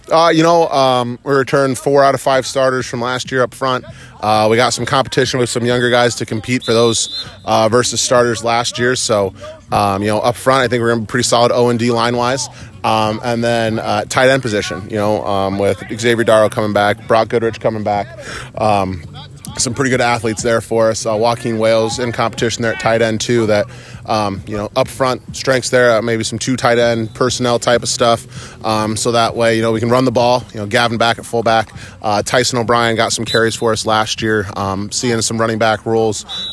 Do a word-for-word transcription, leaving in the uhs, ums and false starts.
Uh, you know, um, we returned four out of five starters from last year up front. Uh, we got some competition with some younger guys to compete for those uh, versus starters last year. So, um, you know, up front, I think we're going to be pretty solid O and D line-wise. Um, and then uh, tight end position, you know, um, with Xavier Darrow coming back, Brock Goodrich coming back. Um, some pretty good athletes there for us. Uh, Joaquin Wales in competition there at tight end too. That um, you know, up front strengths there. Uh, maybe some two tight end personnel type of stuff. Um, so that way, you know, we can run the ball. You know, Gavin back at fullback. Uh, Tyson O'Brien got some carries for us last year. Um, seeing some running back roles